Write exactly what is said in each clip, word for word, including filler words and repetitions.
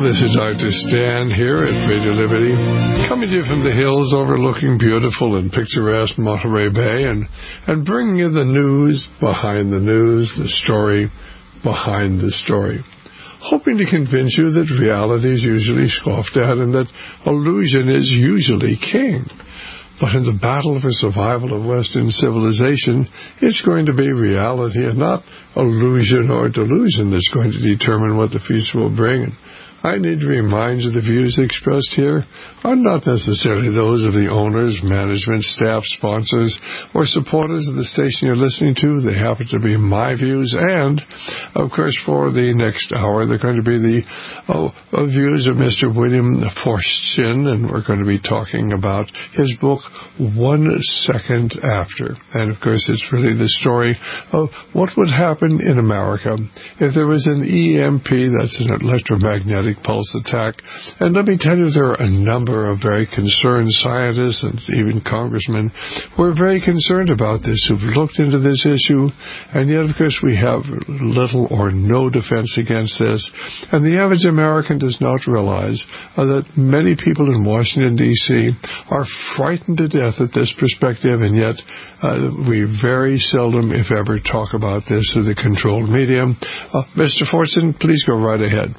this is Doctor Stan here at Radio Liberty, coming to you from the hills overlooking beautiful and picturesque Monterey Bay, and, and bringing you the news behind the news, the story behind the story. Hoping to convince you that reality is usually scoffed at and that illusion is usually king. But in the battle for survival of Western civilization, it's going to be reality and not illusion or delusion that's going to determine what the future will bring. I need to remind you the views expressed here are not necessarily those of the owners, management, staff, sponsors, or supporters of the station you're listening to. They happen to be my views, and, of course, for the next hour, they're going to be the oh, views of Mister William Forstchin, and we're going to be talking about his book, One Second After. And, of course, it's really the story of what would happen in America if there was an E M P, that's an electromagnetic pulse attack. And let me tell you, there are a number of very concerned scientists and even congressmen who are very concerned about this, who've looked into this issue, and yet, of course, we have little or no defense against this. And the average American does not realize uh, that many people in Washington, D C are frightened to death at this perspective, and yet uh, we very seldom, if ever, talk about this through the controlled media. Uh, Mister Fortson, please go right ahead.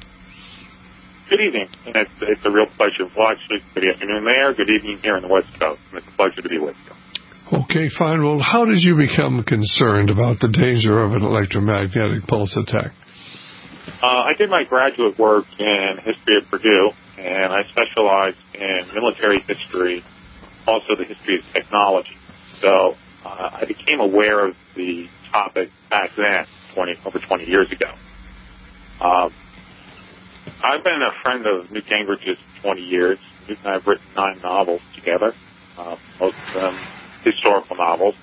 Good evening, and it's, it's a real pleasure. Well, actually, good afternoon there. Good evening here on the West Coast, and it's a pleasure to be with you. Okay, fine. Well, how did you become concerned about the danger of an electromagnetic pulse attack? Uh, I did my graduate work in history at Purdue, and I specialized in military history, also the history of technology. So uh, I became aware of the topic back then, twenty, over twenty years ago. Um, I've been a friend of Newt Gingrich's for twenty years. Newt and I have written nine novels together, uh, most of them historical novels.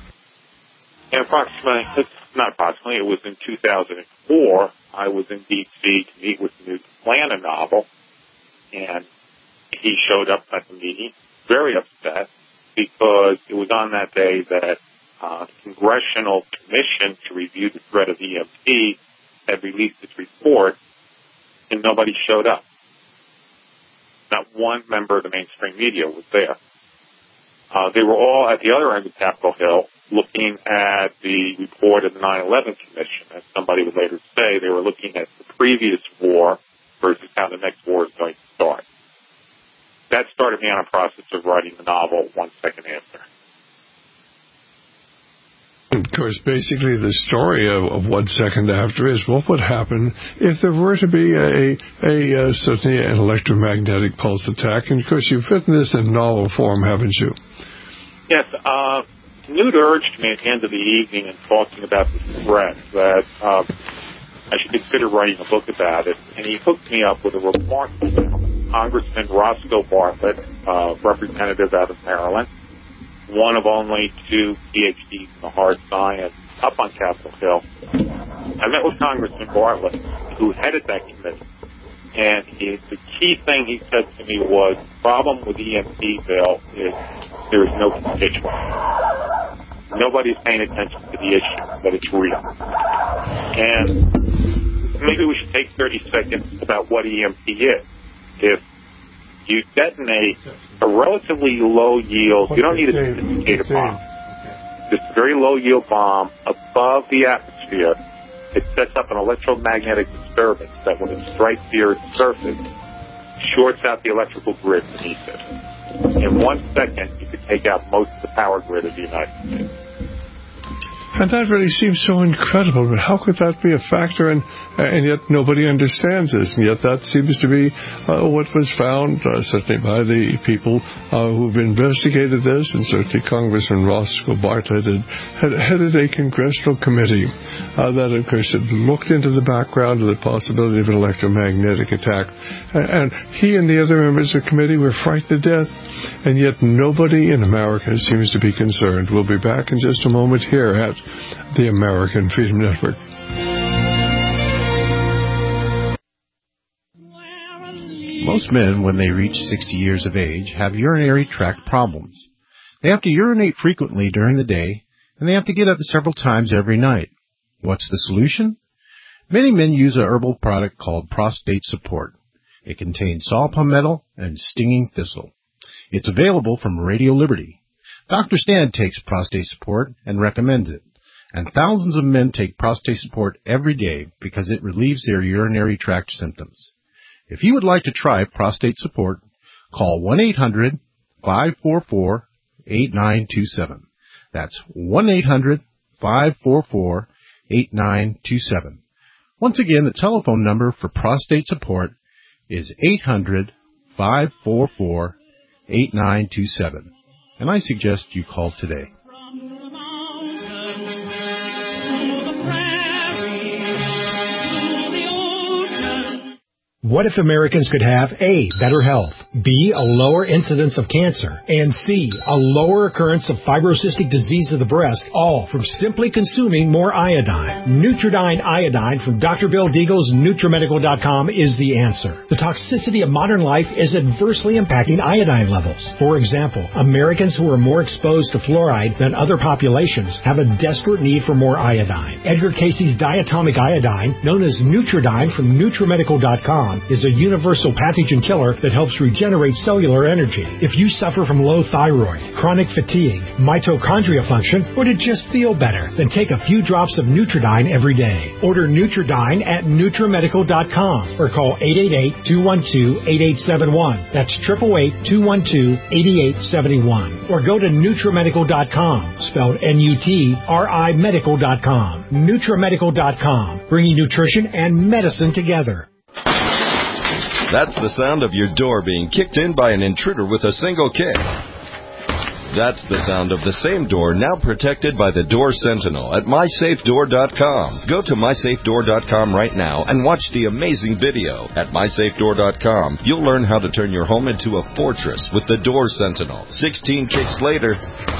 And approximately, it's not approximately, it was in two thousand four, I was in D C to meet with Newt to plan a novel, and he showed up at the meeting, very upset, because it was on that day that uh, the Congressional Commission to Review the Threat of E M P had released its report, and nobody showed up. Not one member of the mainstream media was there. Uh, they were all at the other end of Capitol Hill looking at the report of the nine eleven Commission. As somebody would later say, they were looking at the previous war versus how the next war is going to start. That started me on a process of writing the novel One Second After. Of course, basically the story of, of One Second After is what would happen if there were to be a, a, a certainly an electromagnetic pulse attack. And, of course, you've written this in novel form, haven't you? Yes. Uh, Newt urged me at the end of the evening in talking about the threat that uh, I should consider writing a book about it. And he hooked me up with a remarkable Congressman Roscoe Bartlett, uh, representative out of Maryland, one of only two P H Ds in the hard science up on Capitol Hill. I met with Congressman Bartlett, who headed that committee, and he, the key thing he said to me was, the problem with E M P, Bill, is there is no constituent. Nobody's paying attention to the issue, but it's real. And maybe we should take thirty seconds about what E M P is. If you detonate a relatively low-yield, you don't need a sophisticated bomb. This very low-yield bomb above the atmosphere, it sets up an electromagnetic disturbance that when it strikes the Earth's surface, shorts out the electrical grid beneath it. In one second, you could take out most of the power grid of the United States. And that really seems so incredible, but how could that be a factor, and and yet nobody understands this, and yet that seems to be uh, what was found, uh, certainly by the people uh, who've investigated this, and certainly Congressman Roscoe Bartlett had, had headed a congressional committee uh, that, of course, had looked into the background of the possibility of an electromagnetic attack, and, and he and the other members of the committee were frightened to death, and yet nobody in America seems to be concerned. We'll be back in just a moment here at the American Freedom Network. Most men, when they reach sixty years of age, have urinary tract problems. They have to urinate frequently during the day, and they have to get up several times every night. What's the solution? Many men use a herbal product called prostate support. It contains saw palmetto and stinging thistle. It's available from Radio Liberty. Doctor Stan takes prostate support and recommends it. And thousands of men take prostate support every day because it relieves their urinary tract symptoms. If you would like to try prostate support, call one eight hundred five four four eight nine two seven. That's one eight hundred five four four eight nine two seven. Once again, the telephone number for prostate support is eight hundred five four four eight nine two seven. And I suggest you call today. What if Americans could have A, better health, B, a lower incidence of cancer, and C, a lower occurrence of fibrocystic disease of the breast, all from simply consuming more iodine? Nutridyne Iodine from Doctor Bill Deagle's Nutrimedical dot com is the answer. The toxicity of modern life is adversely impacting iodine levels. For example, Americans who are more exposed to fluoride than other populations have a desperate need for more iodine. Edgar Casey's diatomic iodine, known as Nutridyne from Nutrimedical dot com, is a universal pathogen killer that helps regenerate cellular energy. If you suffer from low thyroid, chronic fatigue, mitochondria function, or to just feel better, then take a few drops of Nutridyne every day. Order Nutridyne at Nutrimedical dot com or call eight eight eight, two one two, eight eight seven one. That's eight eight eight, two one two, eight eight seven one. Or go to Nutrimedical dot com, spelled N U T R I Medical dot com. Nutrimedical dot com, bringing nutrition and medicine together. That's the sound of your door being kicked in by an intruder with a single kick. That's the sound of the same door now protected by the Door Sentinel at my safe door dot com. Go to my safe door dot com right now and watch the amazing video. At my safe door dot com, you'll learn how to turn your home into a fortress with the Door Sentinel. sixteen kicks later,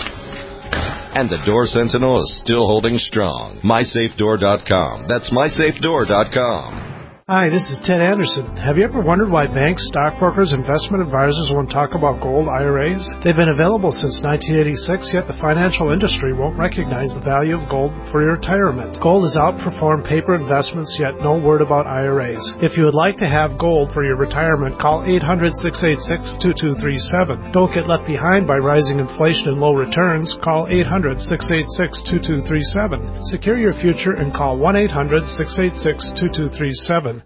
and the Door Sentinel is still holding strong. my safe door dot com. That's my safe door dot com. Hi, this is Ted Anderson. Have you ever wondered why banks, stockbrokers, investment advisors won't talk about gold I R As? They've been available since nineteen eighty-six, yet the financial industry won't recognize the value of gold for your retirement. Gold has outperformed paper investments, yet no word about I R As. If you would like to have gold for your retirement, call eight hundred, six eight six, two two three seven. Don't get left behind by rising inflation and low returns. Call eight hundred, six eight six, two two three seven. Secure your future and call one eight hundred, six eight six, two two three seven.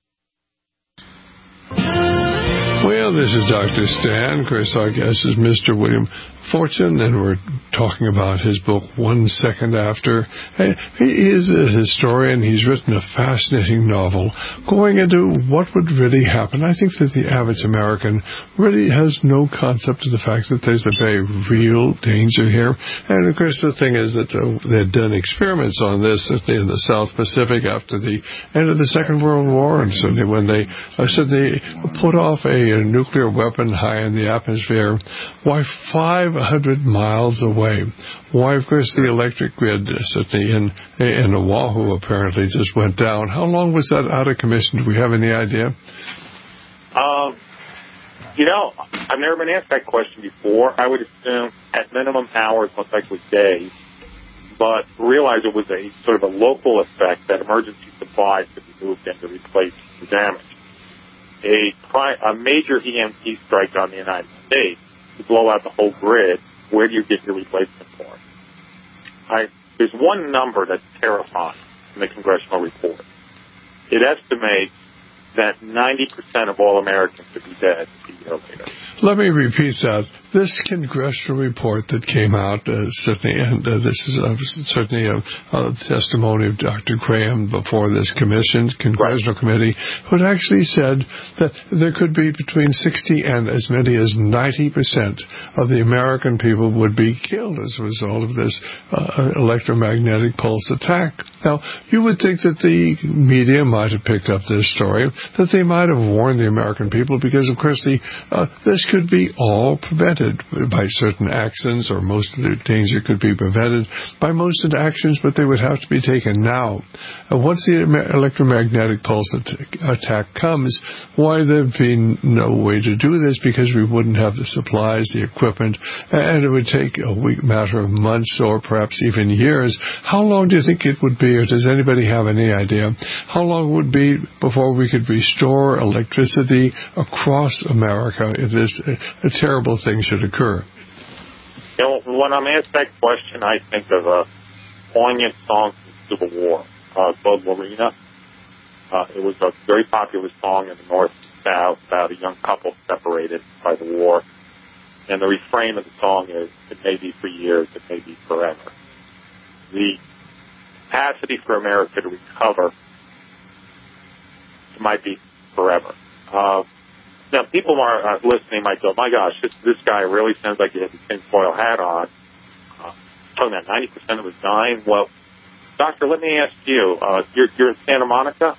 Well, this is Doctor Stan. Of course, our guest is Mister William Fortune, and we're talking about his book, One Second After. He is a historian. He's written a fascinating novel going into what would really happen. I think that the average American really has no concept of the fact that there's a very real danger here. And, of course, the thing is that uh, they had done experiments on this in the South Pacific after the end of the Second World War, and certainly when they uh, said they put off a, a nuclear weapon high in the atmosphere, why five hundred miles away. Why, of course, the electric grid certainly in in Oahu apparently just went down. How long was that out of commission? Do we have any idea? Um, you know, I've never been asked that question before. I would assume at minimum hours, most likely days, but realize it was a sort of a local effect that emergency supplies could be moved in to replace the damage. A, pri- a major E M P strike on the United States to blow out the whole grid, where do you get your replacement for? I, there's one number that's terrifying in the congressional report. It estimates that ninety percent of all Americans could be dead a year later. Let me repeat that. This congressional report that came out, uh, certainly, and uh, this is uh, certainly a, a testimony of Doctor Graham before this commission, congressional right. committee, who had actually said that there could be between sixty and as many as ninety percent of the American people would be killed as a result of this uh, electromagnetic pulse attack. Now, you would think that the media might have picked up this story, that they might have warned the American people, because, of course, the uh, this could be all prevented by certain actions, or most of the danger could be prevented by most of the actions, but they would have to be taken now. And once the electromagnetic pulse attack comes, why there'd be no way to do this, because we wouldn't have the supplies, the equipment, and it would take a week, matter of months or perhaps even years. How long do you think it would be, or does anybody have any idea how long it would be before we could restore electricity across America. It is a, a terrible thing should occur. You know, when I'm asked that question, I think of a poignant song from the Civil War, uh, called Lorena. Uh, it was a very popular song in the North and South about a young couple separated by the war. And the refrain of the song is, it may be for years, it may be forever. The capacity for America to recover, it might be forever. Uh, now, people are uh, listening might go, my gosh, this, this guy really sounds like he has a tinfoil hat on. Uh, talking about ninety percent of us dying. Well, Doctor, let me ask you, uh, you're, you're in Santa Monica?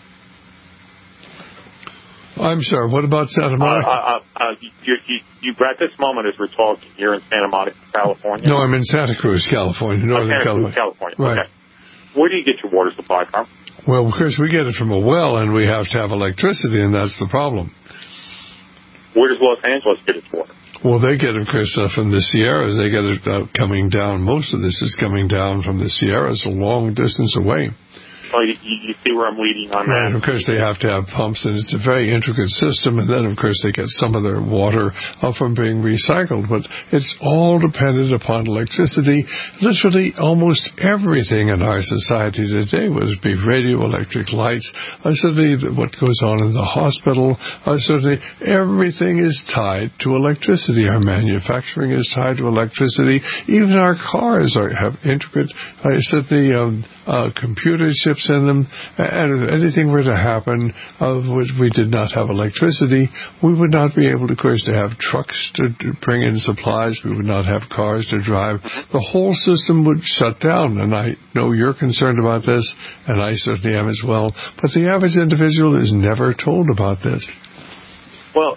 I'm sorry, what about Santa Monica? Uh, uh, uh, you, you, you, at this moment as we're talking, you're in Santa Monica, California? No, I'm in Santa Cruz, California, Northern oh, Santa California. Cruz, California. Right. Okay. Where do you get your water supply from? Well, of course, we get it from a well, and we have to have electricity, and that's the problem. Where does Los Angeles get its water? Well, they get it, of course, uh, from the Sierras. They get it uh, coming down. Most of this is coming down from the Sierras, a long distance away. Oh, you, you see where I'm leading on right, that? Of course, they have to have pumps, and it's a very intricate system. And then, of course, they get some of their water uh, from being recycled. But it's all dependent upon electricity. Literally, almost everything in our society today, whether it be radioelectric lights, uh, certainly what goes on in the hospital, uh, certainly everything is tied to electricity. Our manufacturing is tied to electricity. Even our cars are, have intricate, uh, certainly, um, uh, computer chips in them, and if anything were to happen of which we did not have electricity, we would not be able, of course, to have trucks to, to bring in supplies. We would not have cars to drive. The whole system would shut down, and I know you're concerned about this, and I certainly am as well, but the average individual is never told about this. Well,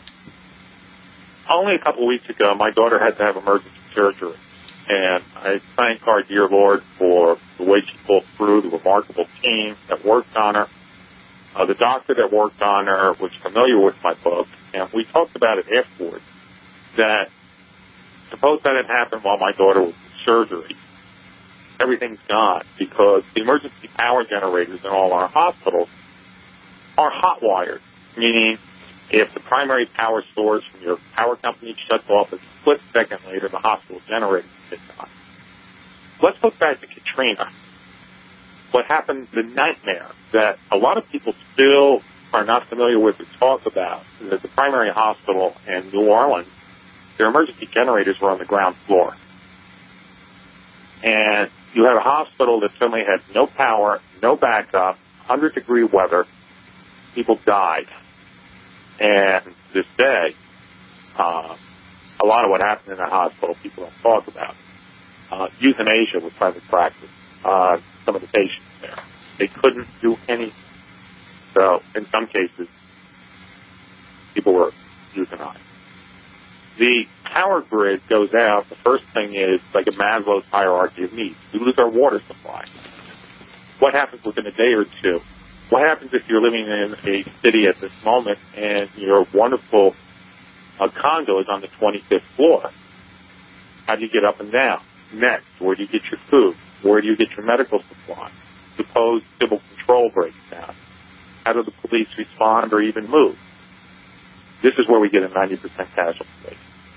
only a couple of weeks ago, my daughter had to have emergency surgery. And I thank our dear Lord for the way she pulled through, the remarkable team that worked on her. Uh, the doctor that worked on her was familiar with my book, and we talked about it afterwards, that suppose that had happened while my daughter was in surgery. Everything's gone because the emergency power generators in all our hospitals are hot-wired, meaning if the primary power source from your power company shuts off a split second later, the hospital generator kicks on. Let's look back to Katrina. What happened, the nightmare that a lot of people still are not familiar with or talk about, is that the primary hospital in New Orleans, their emergency generators were on the ground floor. And you had a hospital that suddenly had no power, no backup, one hundred degree weather. People died. And to this day, uh, a lot of what happened in that hospital people don't talk about. Uh, euthanasia was private practice. Uh, some of the patients there, they couldn't do anything. So in some cases, people were euthanized. The power grid goes out. The first thing is like a Maslow's hierarchy of needs. We lose our water supply. What happens within a day or two? What happens if you're living in a city at this moment and your wonderful uh, condo is on the twenty-fifth floor? How do you get up and down? Next, where do you get your food? Where do you get your medical supplies? Suppose civil control breaks down. How do the police respond or even move? This is where we get a ninety percent casualty rate.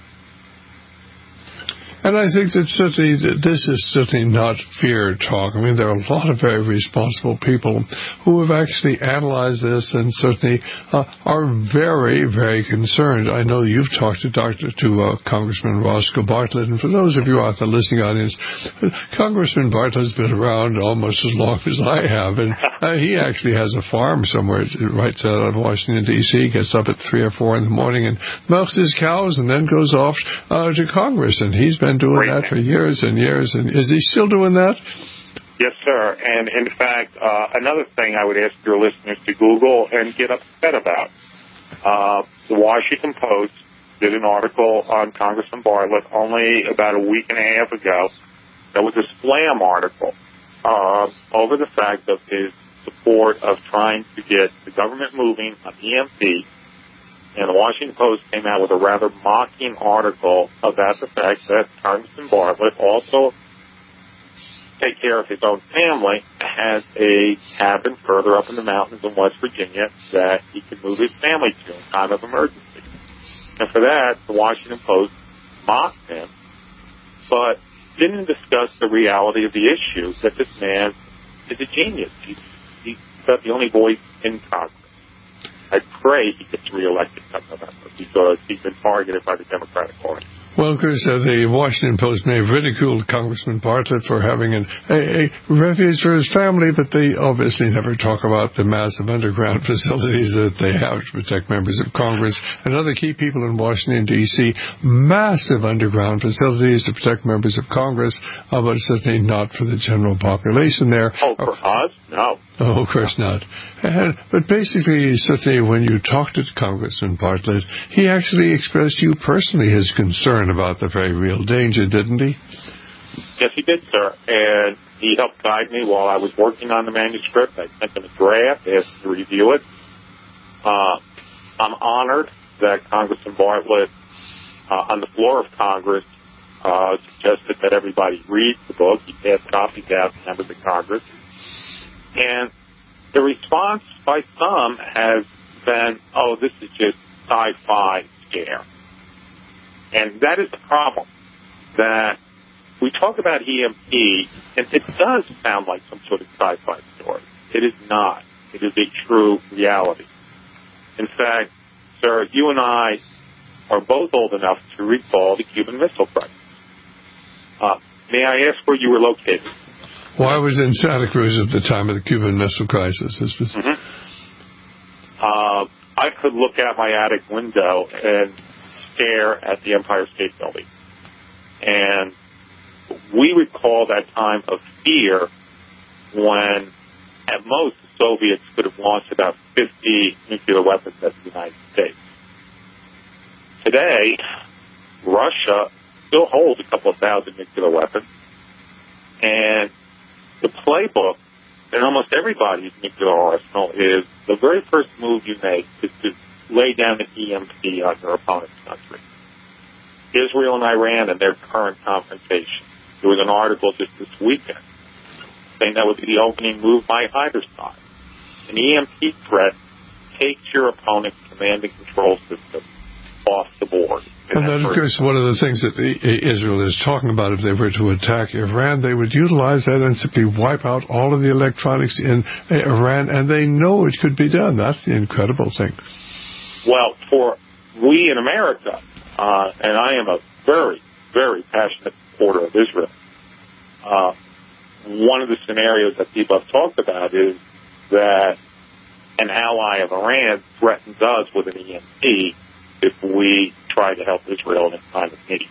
And I think that certainly this is certainly not fear talk. I mean, there are a lot of very responsible people who have actually analyzed this and certainly uh, are very, very concerned. I know you've talked to Doctor to uh, Congressman Roscoe Bartlett, and for those of you out the listening audience, Congressman Bartlett's been around almost as long as I have, and uh, he actually has a farm somewhere right out of Washington, D C, gets up at three or four in the morning and milks his cows and then goes off uh, to Congress, and he's been doing Great that man. for years and years. And is he still doing that? Yes, sir. And in fact, uh, another thing I would ask your listeners to Google and get upset about. Uh, the Washington Post did an article on Congressman Bartlett only about a week and a half ago. That was a slam article uh, over the fact of his support of trying to get the government moving on E M P. And the Washington Post came out with a rather mocking article about the fact that Congressman Bartlett also take care of his own family, has a cabin further up in the mountains in West Virginia that he could move his family to in time of emergency. And for that, the Washington Post mocked him, but didn't discuss the reality of the issue that this man is a genius. He's, he's got the only voice in Congress. I pray he gets reelected come November because he's been targeted by the Democratic Party. Well, of course, uh, the Washington Post may have ridiculed Congressman Bartlett for having an, a, a refuge for his family, but they obviously never talk about the massive underground facilities that they have to protect members of Congress and other key people in Washington, D C Massive underground facilities to protect members of Congress, uh, but certainly not for the general population there. Oh, for us? No. Oh, of course not. And, but basically, certainly when you talked to Congressman Bartlett, he actually expressed to you personally his concern about the very real danger, didn't he? Yes, he did, sir. And he helped guide me while I was working on the manuscript. I sent him a draft, asked him to review it. Uh, I'm honored that Congressman Bartlett, uh, on the floor of Congress, uh, suggested that everybody read the book. He passed copies out to members of Congress. And the response by some has been, oh, this is just sci-fi scare. And that is the problem, that we talk about E M P, and it does sound like some sort of sci-fi story. It is not. It is a true reality. In fact, sir, you and I are both old enough to recall the Cuban Missile Crisis. Uh, may I ask where you were located? Well, I was in Santa Cruz at the time of the Cuban Missile Crisis. This was... Mm-hmm. Uh, I could look out my attic window and stare at the Empire State Building. And we recall that time of fear when, at most, the Soviets could have launched about fifty nuclear weapons at the United States. Today, Russia still holds a couple of thousand nuclear weapons. And the playbook in almost everybody's nuclear arsenal is the very first move you make is to lay down an E M P on your opponent's country. Israel and Iran and their current confrontation. There was an article just this weekend saying that would be the opening move by either side. An E M P threat takes your opponent's command and control system off the board. And then, of course, one of the things that Israel is talking about, if they were to attack Iran, they would utilize that and simply wipe out all of the electronics in Iran, and they know it could be done. That's the incredible thing. Well, for we in America, uh, and I am a very, very passionate supporter of Israel, uh, one of the scenarios that people have talked about is that an ally of Iran threatens us with an E M P if we try to help Israel in its time of need.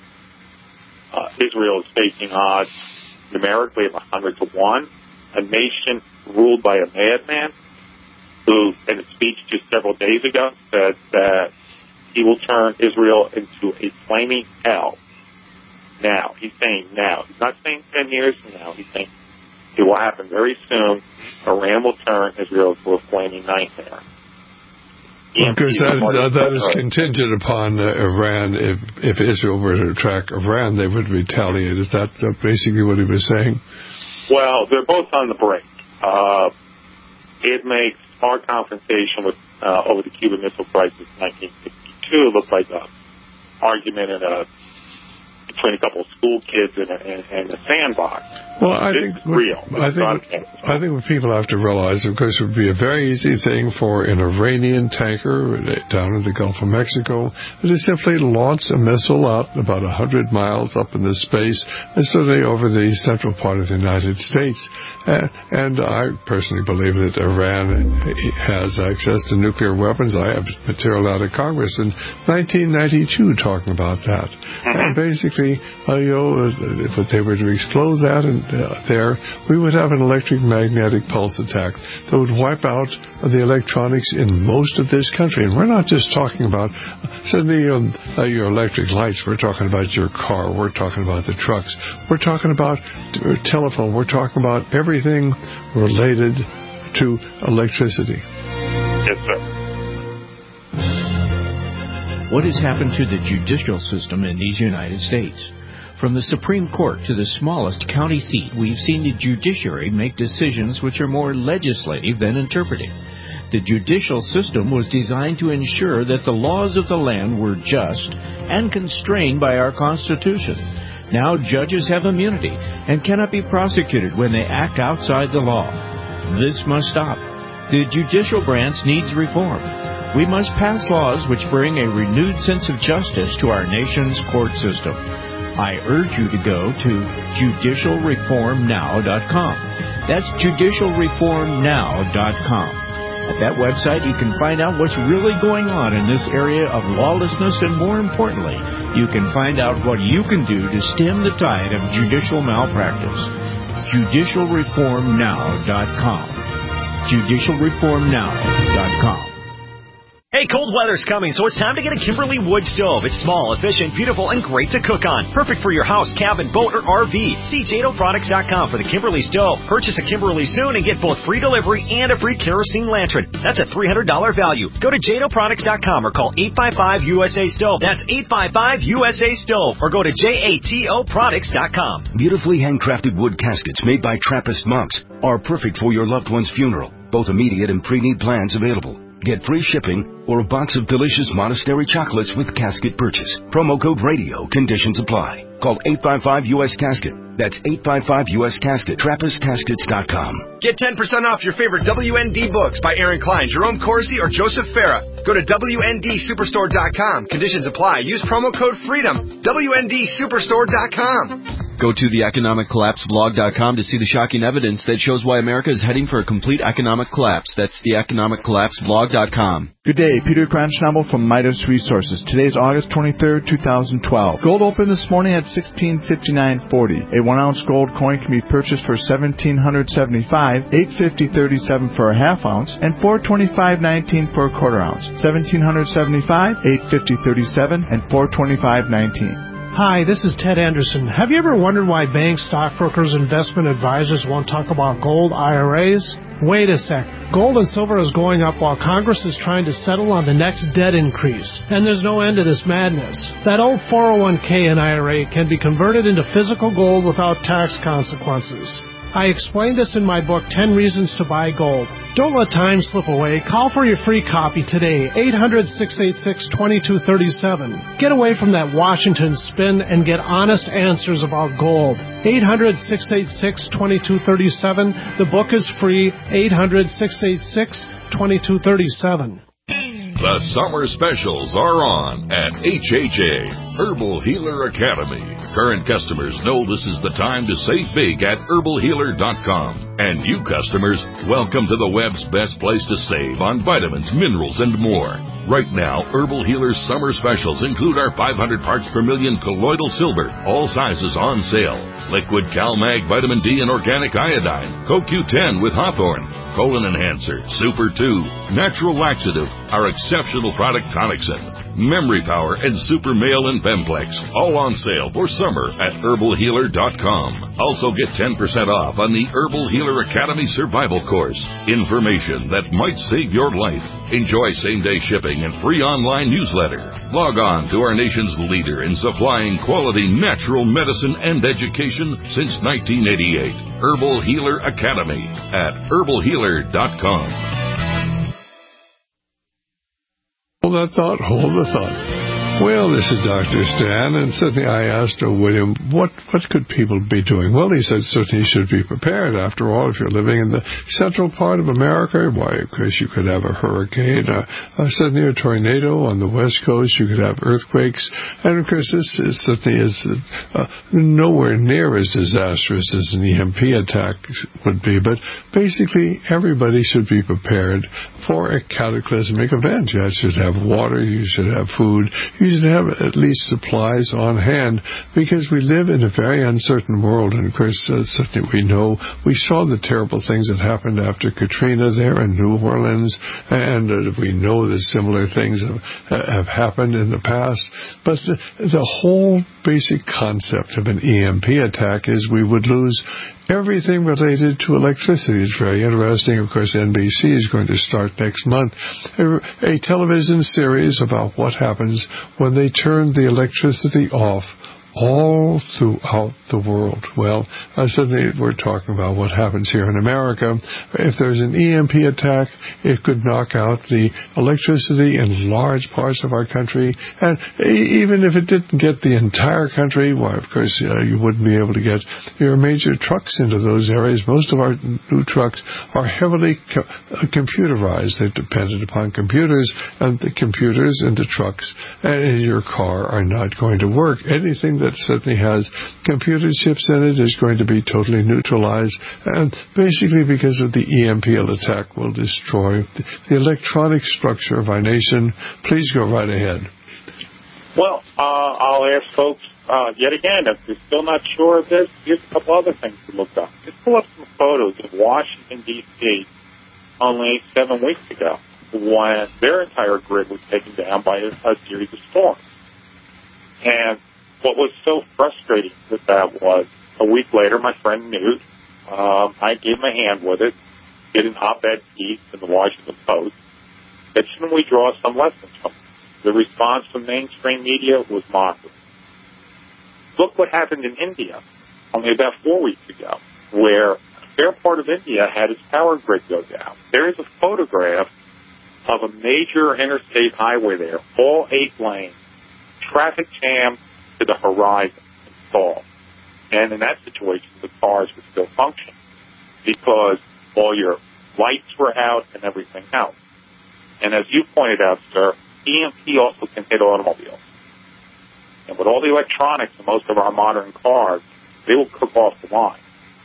Uh, Israel is facing odds numerically of one hundred to one. A nation ruled by a madman who, in a speech just several days ago, said that he will turn Israel into a flaming hell. Now, he's saying now. He's not saying ten years from now. He's saying it will happen very soon. Iran will turn Israel into a flaming nightmare. Because that is, uh, that is contingent upon uh, Iran. If if Israel were to attack Iran, they would retaliate. Is that uh, basically what he was saying? Well, they're both on the break. Uh, it makes our confrontation with uh, over the Cuban Missile Crisis in nineteen sixty-two look like an argument in a, between a couple of school kids in a, in, in a sandbox. Well, I this think is real. I think I think what people have to realize, of course, it would be a very easy thing for an Iranian tanker down in the Gulf of Mexico to simply launch a missile out about a hundred miles up in the space, and certainly over the central part of the United States. And, and I personally believe that Iran has access to nuclear weapons. I have material out of Congress in nineteen ninety-two talking about that. Mm-hmm. And basically, uh, you know, if they were to explode that and Uh, there, we would have an electromagnetic pulse attack that would wipe out the electronics in most of this country. And we're not just talking about suddenly um, uh, your electric lights. We're talking about your car. We're talking about the trucks. We're talking about uh, telephone. We're talking about everything related to electricity. Yes, sir. What has happened to the judicial system in these United States? From the Supreme Court to the smallest county seat, we've seen the judiciary make decisions which are more legislative than interpretive. The judicial system was designed to ensure that the laws of the land were just and constrained by our Constitution. Now judges have immunity and cannot be prosecuted when they act outside the law. This must stop. The judicial branch needs reform. We must pass laws which bring a renewed sense of justice to our nation's court system. I urge you to go to judicial reform now dot com. That's judicial reform now dot com. At that website, you can find out what's really going on in this area of lawlessness, and more importantly, you can find out what you can do to stem the tide of judicial malpractice. judicial reform now dot com. judicial reform now dot com. Hey, cold weather's coming, so it's time to get a Kimberly wood stove. It's small, efficient, beautiful, and great to cook on. Perfect for your house, cabin, boat, or R V. See Jado Products dot com for the Kimberly stove. Purchase a Kimberly soon and get both free delivery and a free kerosene lantern. That's a three hundred dollars value. Go to Jado Products dot com or call eight five five U S A stove. That's eight five five U S A stove. Or go to Jato Products dot com. Beautifully handcrafted wood caskets made by Trappist monks are perfect for your loved one's funeral. Both immediate and pre-need plans available. Get free shipping or a box of delicious monastery chocolates with casket purchase. Promo code radio. Conditions apply. Call eight five five U S casket. That's eight five five U S casket. Trappist Caskets dot com. Get ten percent off your favorite W N D books by Aaron Klein, Jerome Corsi, or Joseph Farah. Go to W N D Superstore dot com. Conditions apply. Use promo code FREEDOM. W N D Superstore dot com. Go to the economic collapse blog dot com to see the shocking evidence that shows why America is heading for a complete economic collapse. That's the economic collapse blog dot com. Good day, Peter Kranschnabel from Midas Resources. Today is August twenty-third, two thousand twelve. Gold opened this morning at sixteen fifty-nine forty. A one ounce gold coin can be purchased for seventeen seventy-five, eight fifty thirty-seven for a half ounce, and four twenty-five nineteen for a quarter ounce. seventeen seventy-five, eight fifty thirty-seven, and four twenty-five nineteen. Hi, this is Ted Anderson. Have you ever wondered why banks, stockbrokers, investment advisors won't talk about gold I R As? Wait a sec. Gold and silver is going up while Congress is trying to settle on the next debt increase. And there's no end to this madness. That old four oh one k and I R A can be converted into physical gold without tax consequences. I explained this in my book, ten reasons to Buy Gold. Don't let time slip away. Call for your free copy today, eight hundred, six eight six, two two three seven. Get away from that Washington spin and get honest answers about gold. eight hundred, six eight six, two two three seven. The book is free, eight hundred, six eight six, two two three seven. The summer specials are on at H H A, Herbal Healer Academy. Current customers know this is the time to save big at herbal healer dot com. And new customers, welcome to the web's best place to save on vitamins, minerals, and more. Right now, Herbal Healer's summer specials include our five hundred parts per million colloidal silver, all sizes on sale. Liquid CalMag Vitamin D and Organic Iodine, Co Q ten with Hawthorne, Colon Enhancer, Super two, Natural Laxative, our exceptional product Tonicsyn, Memory Power, and Super Male and Bemplex, all on sale for summer at herbal healer dot com. Also get ten percent off on the Herbal Healer Academy Survival Course. Information that might save your life. Enjoy same-day shipping and free online newsletter. Log on to our nation's leader in supplying quality natural medicine and education since nineteen eighty-eight. Herbal Healer Academy at herbal healer dot com. Hold that thought, hold the thought. Well, this is Doctor Stan, and suddenly I asked uh, William, what what could people be doing? Well, he said certainly you should be prepared. After all, if you're living in the central part of America, why, of course, you could have a hurricane, uh, uh, suddenly a tornado on the West Coast, you could have earthquakes, and of course, this is, certainly is uh, nowhere near as disastrous as an E M P attack would be, but basically, everybody should be prepared for a cataclysmic event. You should have water, you should have food, you should have at least supplies on hand, because we live in a very uncertain world. And of course, uh, certainly we know, we saw the terrible things that happened after Katrina there in New Orleans, and uh, we know that similar things have, have happened in the past. But the, the whole basic concept of an E M P attack is we would lose everything related to electricity. It's very interesting. Of course, N B C is going to start next month a, a television series about what happens when they turn the electricity off all throughout the world. Well, uh, suddenly we're talking about what happens here in America. If there's an E M P attack, it could knock out the electricity in large parts of our country. And even if it didn't get the entire country, why, of course, uh, you wouldn't be able to get your major trucks into those areas. Most of our new trucks are heavily co- uh, computerized. They're dependent upon computers, and the computers in the trucks and in your car are not going to work. Anything that certainly has computer chips in it is going to be totally neutralized, and basically because of the E M P attack will destroy the, the electronic structure of our nation. Please go right ahead. Well, uh, I'll ask folks uh, yet again, if you're still not sure of this, here's a couple other things to look up. Just pull up some photos of Washington, D C only seven weeks ago when their entire grid was taken down by a, a series of storms. And what was so frustrating with that was a week later, my friend Newt, um, I gave him a hand with it, did an op-ed piece in the Washington Post, that shouldn't we draw some lessons from it? The response from mainstream media was mockery. Look what happened in India only about four weeks ago, where a fair part of India had its power grid go down. There is a photograph of a major interstate highway there, all eight lanes, traffic jam to the horizon installed. And in that situation, the cars would still function because all your lights were out and everything else. And as you pointed out, sir, E M P also can hit automobiles. And with all the electronics in most of our modern cars, they will cook off the line.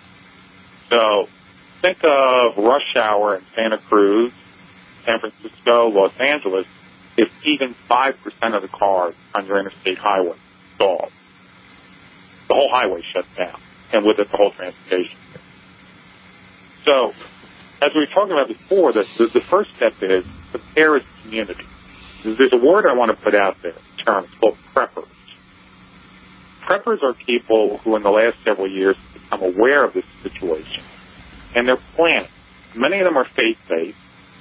So think of rush hour in Santa Cruz, San Francisco, Los Angeles, if even five percent of the cars on your interstate highway stalled. The whole highway shuts down, and with it, the whole transportation. So, as we were talking about before, the, the, the first step is prepare as a community. There's a word I want to put out there, a term, it's called preppers. Preppers are people who in the last several years have become aware of this situation, and they're planning. Many of them are faith-based.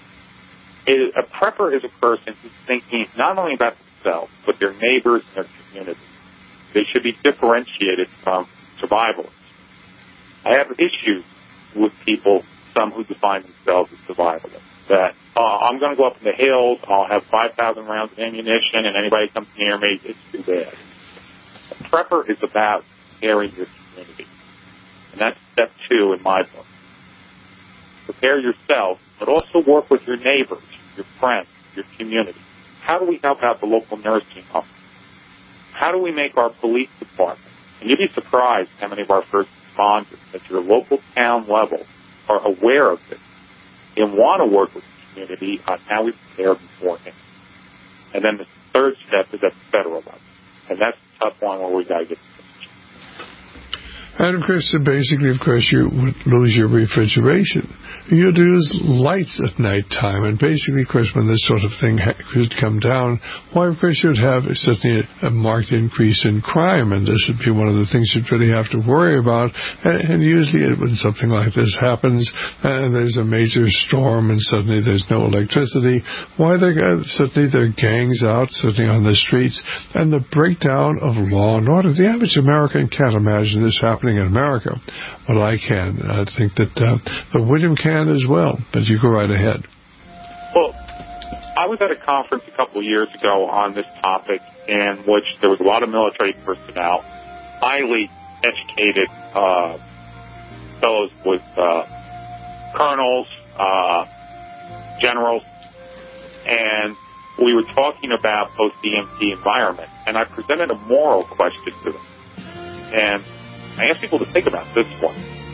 A prepper is a person who's thinking not only about themselves, but their neighbors and their community. They should be differentiated from survivalists. I have issues with people, some who define themselves as survivalists, that uh, I'm going to go up in the hills, I'll have five thousand rounds of ammunition, and anybody comes near me, it's too bad. A prepper is about preparing your community. And that's step two in my book. Prepare yourself, but also work with your neighbors, your friends, your community. How do we help out the local nursing home? How do we make our police department? And you'd be surprised how many of our first responders at your local town level are aware of this and want to work with the community on how we prepare beforehand. And then the third step is at the federal level. And that's the tough one where we got to get the message. And, of course, basically, of course, you would lose your refrigeration. You'd lose lights at nighttime. And basically, of course, when this sort of thing could come down, why, of course, you'd have certainly a marked increase in crime. And this would be one of the things you'd really have to worry about. And, and usually when something like this happens, and there's a major storm and suddenly there's no electricity, why, there certainly there are gangs out, certainly on the streets, and the breakdown of law and order. The average American can't imagine this happening in America. Well, I can. I think that uh, but William can as well. But you go right ahead. Well, I was at a conference a couple of years ago on this topic in which there was a lot of military personnel, highly educated uh, fellows with uh, colonels, uh, generals, and we were talking about post-E M P environment. And I presented a moral question to them. And I asked people to think about this one.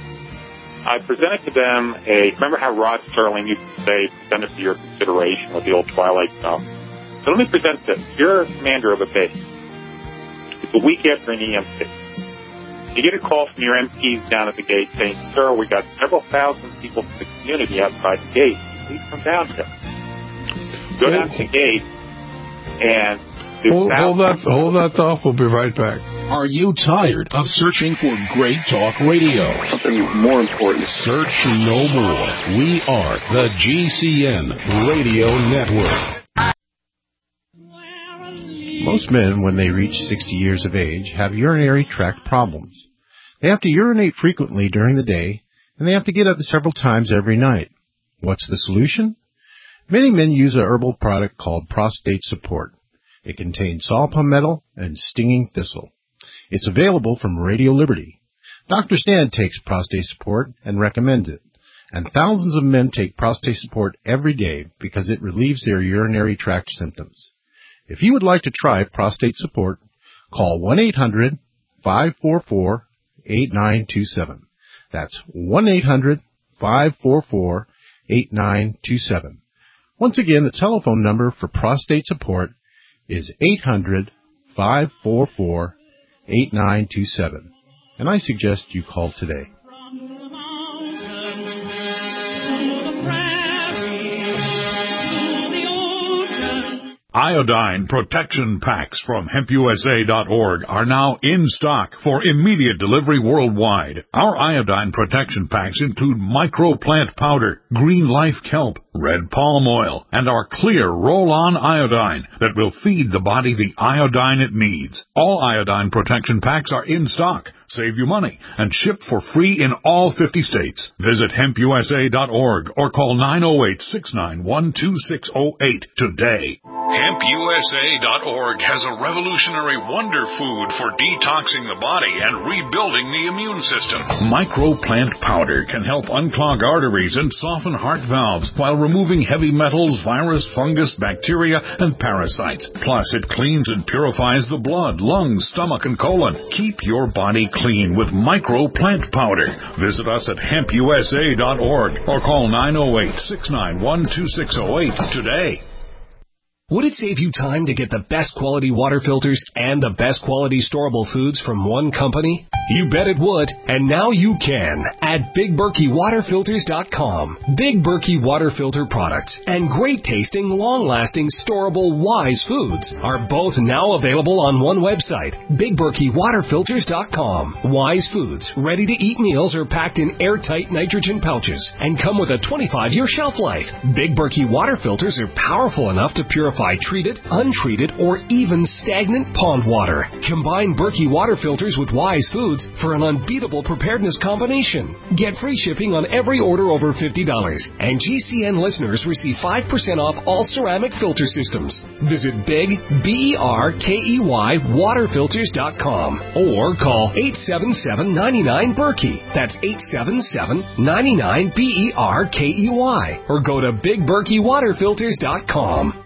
I presented to them a, remember how Rod Serling used to say, present it for your consideration with the old Twilight Zone? So let me present this. You're a commander of a base. It's a week after an E M P. You get a call from your M Ps down at the gate saying, sir, we got several thousand people from the community outside the gate. Please come down here. Go down to the gate and... Hold, hold that, hold that thought. We'll be right back. Are you tired of searching for great talk radio? Something more important. Search no more. We are the G C N Radio Network. Well, Most men, when they reach sixty years of age, have urinary tract problems. They have to urinate frequently during the day, and they have to get up several times every night. What's the solution? Many men use a herbal product called Prostate Support. It contains saw palmetto and stinging thistle. It's available from Radio Liberty. Doctor Stan takes Prostate Support and recommends it. And thousands of men take Prostate Support every day because it relieves their urinary tract symptoms. If you would like to try Prostate Support, call one eight hundred five four four eight nine two seven. That's one eight hundred five four four eight nine two seven. Once again, the telephone number for Prostate Support is eight hundred five four four eight nine two seven. And I suggest you call today. Iodine protection packs from hemp U S A dot org are now in stock for immediate delivery worldwide. Our iodine protection packs include microplant powder, green life kelp, red palm oil, and our clear roll-on iodine that will feed the body the iodine it needs. All iodine protection packs are in stock, save you money, and ship for free in all fifty states. Visit hemp U S A dot org or call nine oh eight, six nine one, two six oh eight today. hemp U S A dot org has a revolutionary wonder food for detoxing the body and rebuilding the immune system. Microplant powder can help unclog arteries and soften heart valves while removing heavy metals, virus, fungus, bacteria, and parasites. Plus, it cleans and purifies the blood, lungs, stomach, and colon. Keep your body clean with Microplant powder. Visit us at hemp U S A dot org or call nine oh eight, six nine one, two six oh eight today. Would it save you time to get the best quality water filters and the best quality storable foods from one company? You bet it would, and now you can at Big Berkey Water Filters dot com. Big Berkey Water Filter products and great tasting, long-lasting, storable Wise foods are both now available on one website, Big Berkey Water Filters dot com. Wise foods, ready-to-eat meals are packed in airtight nitrogen pouches and come with a twenty-five year shelf life. Big Berkey Water Filters are powerful enough to purify treated, untreated, or even stagnant pond water. Combine Berkey Water Filters with Wise foods for an unbeatable preparedness combination. Get free shipping on every order over fifty dollars, and G C N listeners receive five percent off all ceramic filter systems. Visit Big, B E R K E Y, Water Filters dot com or call eight seven seven, nine nine, Berkey. That's eight seven seven, nine nine, B E R K E Y. Or go to Big Berkey Water Filters dot com.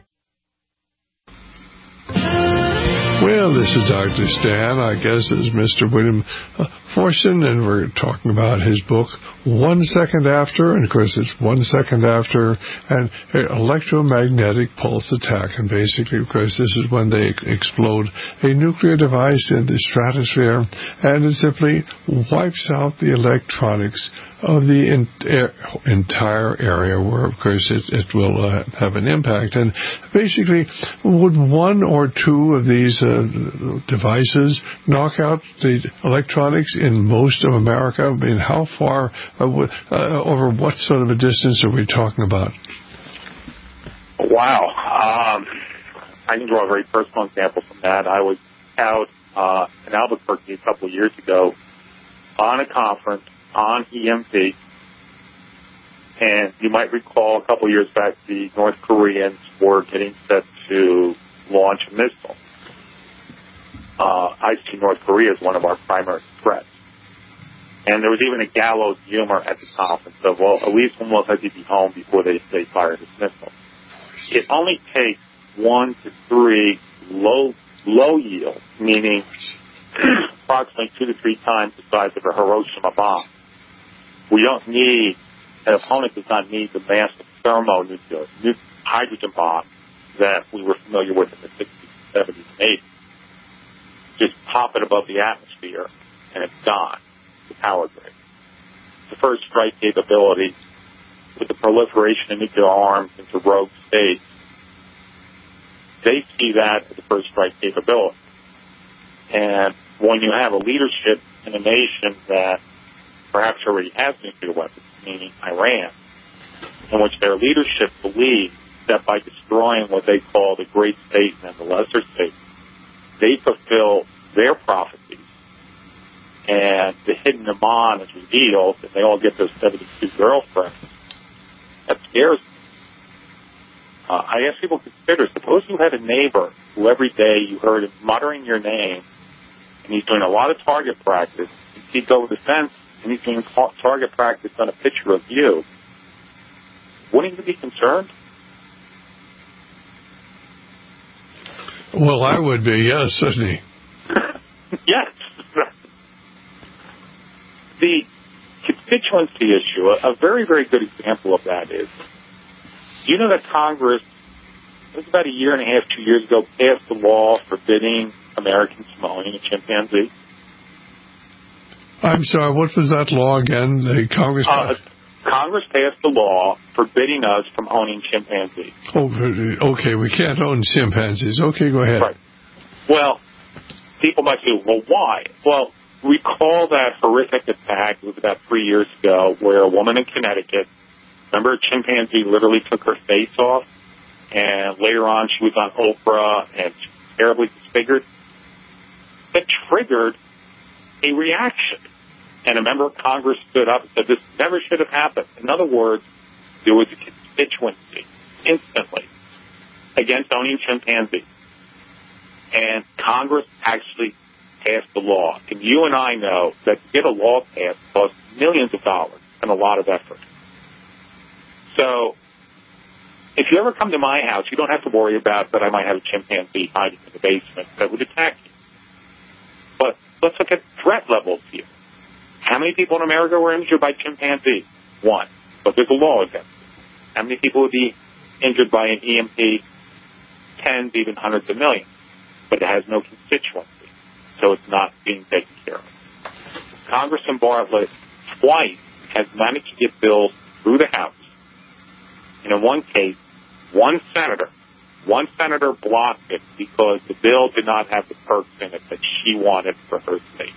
Well, this is Doctor Stan. I guess is Mister William uh, Forstchen, and we're talking about his book, One Second After, and of course it's One Second After, and uh, electromagnetic pulse attack. And basically, of course, this is when they explode a nuclear device in the stratosphere, and it simply wipes out the electronics of the in, er, entire area where, of course, it, it will uh, have an impact. And basically, would one or two of these uh, devices knock out the electronics in most of America? I mean, how far, uh, uh, over what sort of a distance are we talking about? Wow. Um, I can draw a very personal example from that. I was out uh, in Albuquerque a couple of years ago on a conference on E M P, and you might recall a couple of years back the North Koreans were getting set to launch a missile. Uh, I see North Korea as one of our primary threats. And there was even a gallows humor at the conference of, well, at least one will have to be home before they, they fire this missile. It only takes one to three low, low yield, meaning approximately two to three times the size of a Hiroshima bomb. We don't need, an opponent does not need the massive thermonuclear hydrogen bomb that we were familiar with in the sixties, seventies, and eighties. Just pop it above the atmosphere, and it's gone. The power grid. The first strike capability, with the proliferation of nuclear arms into rogue states, they see that as the first strike capability. And when you have a leadership in a nation that perhaps already has nuclear weapons, meaning Iran, in which their leadership believes that by destroying what they call the great Satan and the lesser Satan, they fulfill their prophecies. And the hidden Aman is revealed, and they all get those seventy-two girlfriends. That scares me. Uh, I ask people to consider, suppose you had a neighbor who every day you heard him muttering your name, and he's doing a lot of target practice. You peek over the fence, and he's doing target practice on a picture of you. Wouldn't you be concerned? Well, I would be, yes, certainly. Yes. The constituency issue, a, a very, very good example of that is, you know that Congress, it was about a year and a half, two years ago, passed a law forbidding Americans from owning a chimpanzee? I'm sorry, what was that law again? The Congress uh, Congress passed a law forbidding us from owning chimpanzees. Oh, okay, we can't own chimpanzees. Okay, go ahead. Right. Well, people might say, well, why? Well, recall that horrific attack, it was about three years ago, where a woman in Connecticut, remember, a chimpanzee literally took her face off, and later on she was on Oprah and terribly disfigured. That triggered a reaction. And a member of Congress stood up and said, this never should have happened. In other words, there was a constituency instantly against owning chimpanzees. And Congress actually passed the law. And you and I know that to get a law passed costs millions of dollars and a lot of effort. So if you ever come to my house, you don't have to worry about that I might have a chimpanzee hiding in the basement that would attack you. But let's look at threat levels here. How many people in America were injured by chimpanzees? One. But there's a law against it. How many people would be injured by an E M P? Tens, even hundreds of millions. But it has no constituency. So it's not being taken care of. Congressman Bartlett twice has managed to get bills through the House. And in one case, one senator, one senator blocked it because the bill did not have the perks in it that she wanted for her state.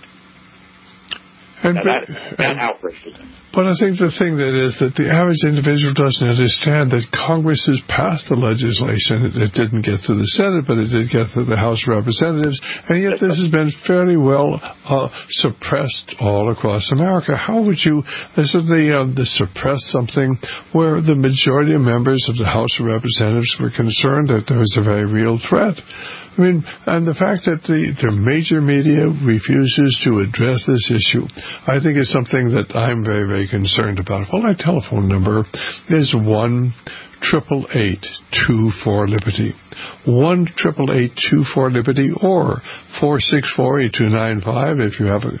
And, now that, that outrages it. But I think the thing that is that the average individual doesn't understand that Congress has passed the legislation. It, it didn't get through the Senate, but it did get through the House of Representatives, and yet this has been fairly well uh, suppressed all across America. How would you simply uh, suppress something where the majority of members of the House of Representatives were concerned that there was a very real threat? I mean, and the fact that the, the major media refuses to address this issue, I think is something that I'm very, very concerned about. Well, my telephone number is one triple eight two four Liberty. One triple eight two four Liberty or four six four eight two nine five if you have a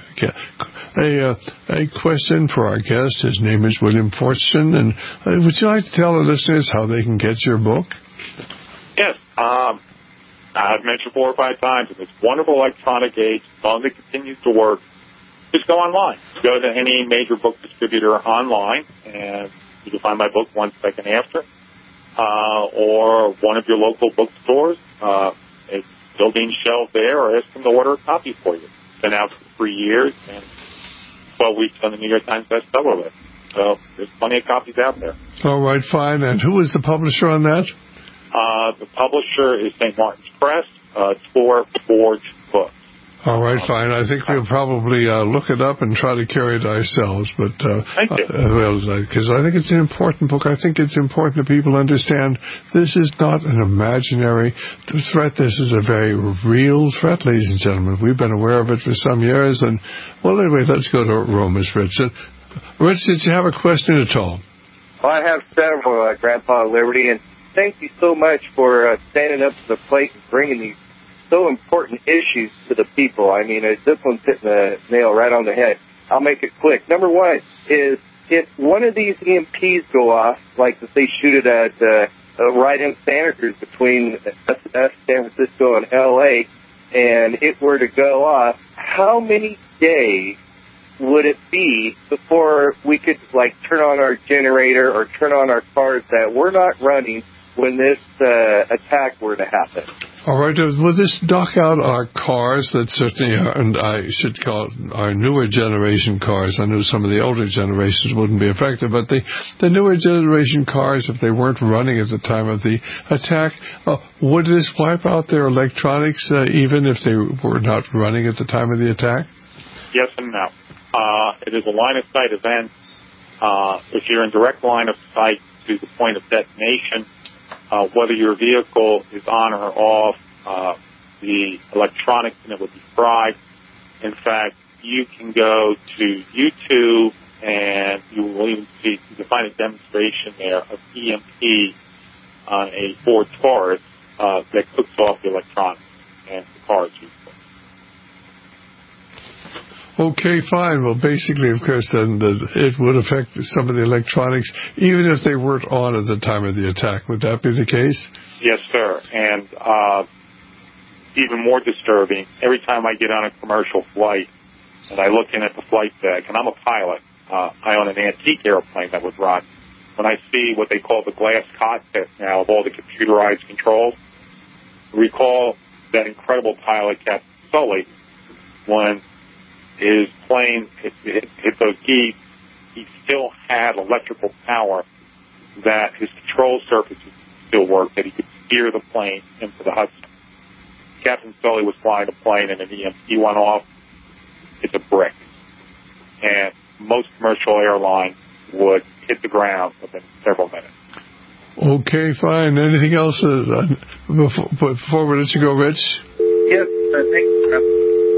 a, uh, a question for our guest. His name is William Fortson, and uh, would you like to tell the listeners how they can get your book? Yes. Um. I've mentioned four or five times in this wonderful electronic age, as long as it continues to work, just go online. Go to any major book distributor online, and you can find my book one second after, uh, or one of your local bookstores. Uh, it's still being shelved there, or ask them to order a copy for you. It's been out for three years, and twelve weeks on the New York Times bestseller list. So there's plenty of copies out there. All right, fine. And who is the publisher on that? Uh, the publisher is Saint Martin's Press. Uh, it's for Forge Books. All right, fine. I think we'll probably uh, look it up and try to carry it ourselves. But uh, Thank you. Uh, well, because I think it's an important book. I think it's important that people understand this is not an imaginary threat. This is a very real threat, ladies and gentlemen. We've been aware of it for some years. And well, anyway, let's go to Romas, Rich. Uh, Rich, did you have a question at all? Well, I have several, uh, Grandpa Liberty, and thank you so much for uh, standing up to the plate and bringing these so important issues to the people. I mean, uh, this one's hitting the nail right on the head. I'll make it quick. Number one is if one of these E M Ps go off, like if they shoot it at uh, uh, right in Santa Cruz between uh, San Francisco and L A, and it were to go off, how many days would it be before we could, like, turn on our generator or turn on our cars that we're not running when this uh, attack were to happen. All right. Will this knock out our cars that certainly are, and I should call it our newer generation cars? I know some of the older generations wouldn't be affected, but the, the newer generation cars, if they weren't running at the time of the attack, uh, would this wipe out their electronics uh, even if they were not running at the time of the attack? Yes and no. Uh, it is a line-of-sight event. Uh, if you're in direct line of sight to the point of detonation, Uh, whether your vehicle is on or off, uh, the electronics in it would be fried. In fact, you can go to YouTube and you will even see, you can find a demonstration there of E M P on a Ford Taurus uh, that cooks off the electronics and the car is useful. Okay, fine. Well, basically, of course, then the, it would affect some of the electronics, even if they weren't on at the time of the attack. Would that be the case? Yes, sir. And uh, even more disturbing, every time I get on a commercial flight and I look in at the flight deck, and I'm a pilot, uh, I own an antique airplane that would run. When I see what they call the glass cockpit now of all the computerized controls, recall that incredible pilot, Captain Sully, when his plane hit, hit, hit those geese, he still had electrical power that his control surfaces still worked, that he could steer the plane into the Hudson. Captain Sully was flying a plane and an E M P went off. It's a brick. And most commercial airlines would hit the ground within several minutes. Okay, fine. Anything else uh, before, before we let you go, Rich? Yes, uh, thank you.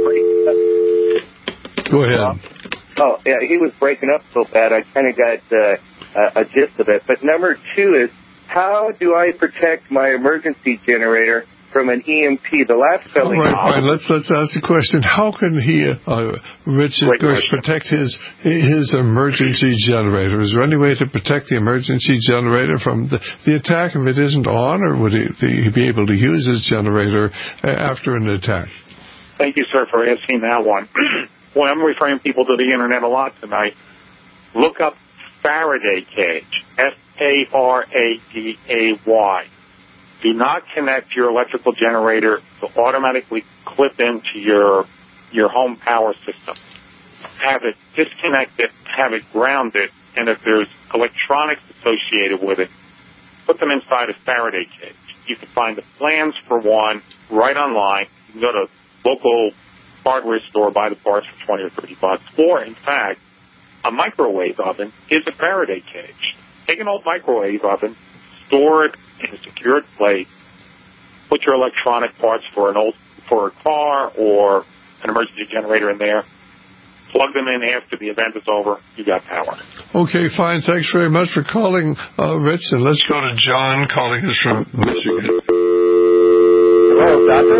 Go ahead. Oh, yeah, he was breaking up so bad, I kind of got uh, a, a gist of it. But number two is, how do I protect my emergency generator from an E M P? The last fellow. All right, fine. Let's let's ask the question. How can he, uh, Rich, of course, protect his his emergency generator? Is there any way to protect the emergency generator from the, the attack if it isn't on, or would he, he be able to use his generator after an attack? Thank you, sir, for asking that one. Boy, I'm referring people to the Internet a lot tonight. Look up Faraday cage, F A R A D A Y. Do not connect your electrical generator to automatically clip into your your home power system. Have it disconnected, have it grounded, and if there's electronics associated with it, put them inside a Faraday cage. You can find the plans for one right online. You can go to local hardware store, buy the parts for twenty or thirty bucks. Or, in fact, a microwave oven is a Faraday cage. Take an old microwave oven, store it in a secured place, put your electronic parts for an old for a car or an emergency generator in there, plug them in after the event is over, you got power. Okay, fine. Thanks very much for calling, uh, Rich. And let's go to John calling us from Michigan. Hello, Doctor?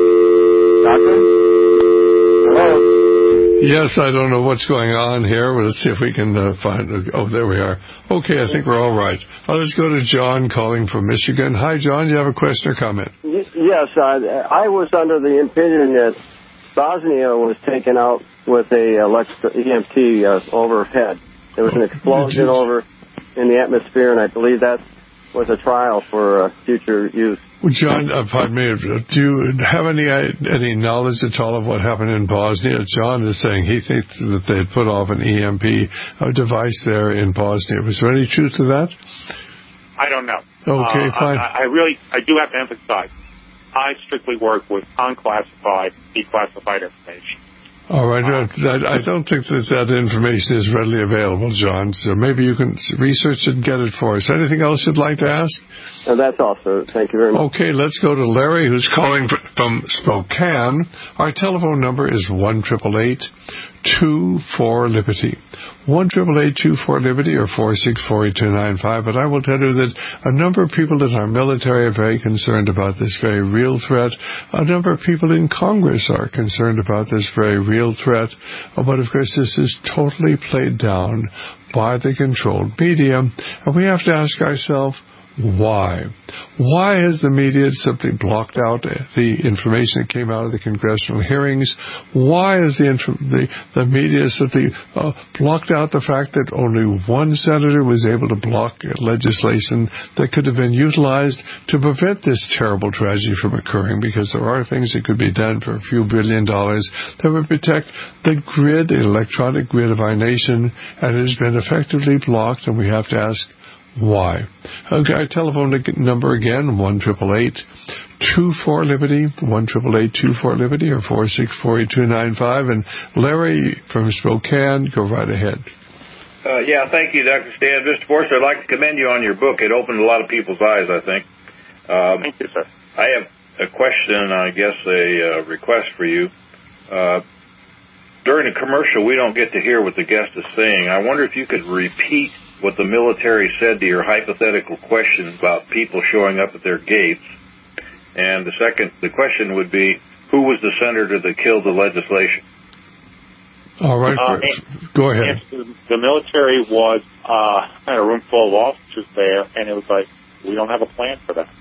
Doctor? Hello? Yes, I don't know what's going on here, but let's see if we can uh, find... Oh, there we are. Okay, I think we're all right. Uh, let's go to John calling from Michigan. Hi, John. Do you have a question or comment? Y- yes, uh, I was under the opinion that Bosnia was taken out with a electric E M P uh, overhead. There was an explosion over in the atmosphere, and I believe that was a trial for uh, future use. Well, John, uh, pardon me, do you have any any knowledge at all of what happened in Bosnia? John is saying he thinks that they had put off an E M P uh, device there in Bosnia. Was there any truth to that? I don't know. Okay, uh, fine. I, I really, I do have to emphasize, I strictly work with unclassified, declassified information. All right. Uh, I don't think that that information is readily available, John, so maybe you can research it and get it for us. Anything else you'd like to ask? Uh, that's all, sir. Thank you very much. Okay, let's go to Larry, who's calling from Spokane. Our telephone number is one eight eight eight, two four, Liberty. one eight eight eight, two four, Liberty or four six four, eight two nine five. But I will tell you that a number of people in our military are very concerned about this very real threat. A number of people in Congress are concerned about this very real threat. But, of course, this is totally played down by the controlled media. And we have to ask ourselves, why? Why has the media simply blocked out the information that came out of the congressional hearings? Why has the the, the media simply uh, blocked out the fact that only one senator was able to block legislation that could have been utilized to prevent this terrible tragedy from occurring? Because there are things that could be done for a few billion dollars that would protect the grid, the electronic grid of our nation, and it has been effectively blocked, and we have to ask, why? Okay, our telephone number again, one eight eight eight, two four, Liberty, one eight eight eight, two four, Liberty, or four six four, eight two nine five. And Larry from Spokane, go right ahead. Uh, yeah, thank you, Doctor Stan. Mister Forster, I'd like to commend you on your book. It opened a lot of people's eyes, I think. Um, thank you, sir. I have a question, I guess a uh, request for you. Uh, during a commercial, we don't get to hear what the guest is saying. I wonder if you could repeat what the military said to your hypothetical question about people showing up at their gates. And the second, the question would be, who was the senator that killed the legislation? All right, uh, go ahead. The military was uh, had a room full of officers there, and it was like, we don't have a plan for that.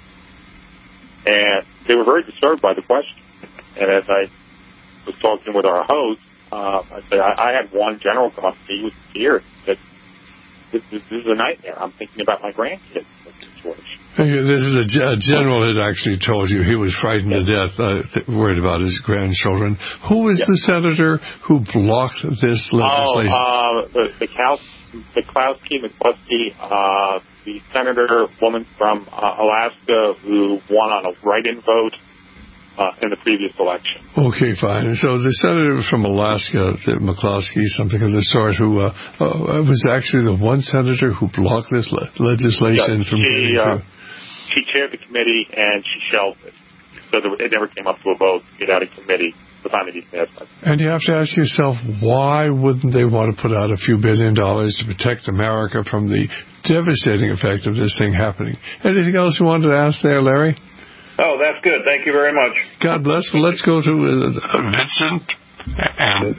And they were very disturbed by the question. And as I was talking with our host, uh, I said, I, I had one general come up to me, he was scared. He said, This, this, this is a nightmare. I'm thinking about my grandkids in this situation. This is a, a general that actually told you he was frightened yes. to death, uh, th- worried about his grandchildren. Who is yes. the senator who blocked this legislation? Oh, uh, the, the Klaus, the Klowski, McCluskey, uh, the senator woman from uh, Alaska who won on a write-in vote Uh, in the previous election. Okay, fine. So the senator from Alaska, McCloskey, something of the sort, who uh, uh, was actually the one senator who blocked this le- legislation yeah, from she, getting uh, through. She chaired the committee and she shelved it. So there, it never came up to a vote to get out of committee. The time it passed. And you have to ask yourself, why wouldn't they want to put out a few billion dollars to protect America from the devastating effect of this thing happening? Anything else you wanted to ask there, Larry? Oh, that's good. Thank you very much. God bless. Well, let's go to uh, Vincent. And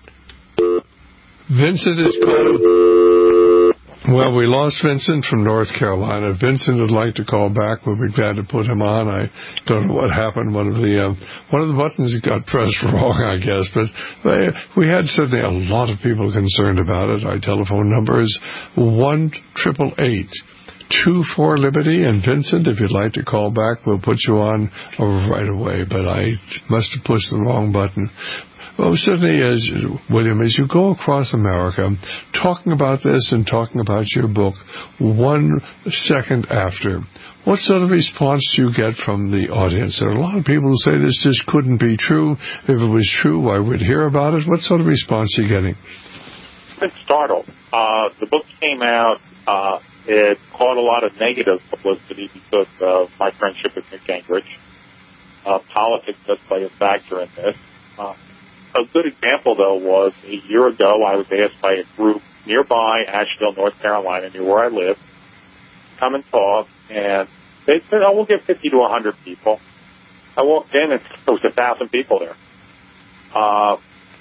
Vincent is calling. Well, we lost Vincent from North Carolina. Vincent would like to call back. We'll be glad to put him on. I don't know what happened. One of the uh, one of the buttons got pressed wrong, I guess. But uh, we had certainly a lot of people concerned about it. Our telephone number is one triple eight. Two four Liberty, and Vincent, if you'd like to call back, we'll put you on right away. But I must have pushed the wrong button. Well, certainly, as William, as you go across America, talking about this and talking about your book, one second after, what sort of response do you get from the audience? There are a lot of people who say this just couldn't be true. If it was true, I would hear about it. What sort of response are you getting? I'm startled. Uh, the book came out. Uh, It caught a lot of negative publicity because of my friendship with Newt Gingrich. Uh, politics does play a factor in this. Uh, a good example, though, was a year ago I was asked by a group nearby Asheville, North Carolina, near where I live, to come and talk. And they said, oh, we'll get fifty to one hundred people. I walked in and there was one thousand people there. Uh,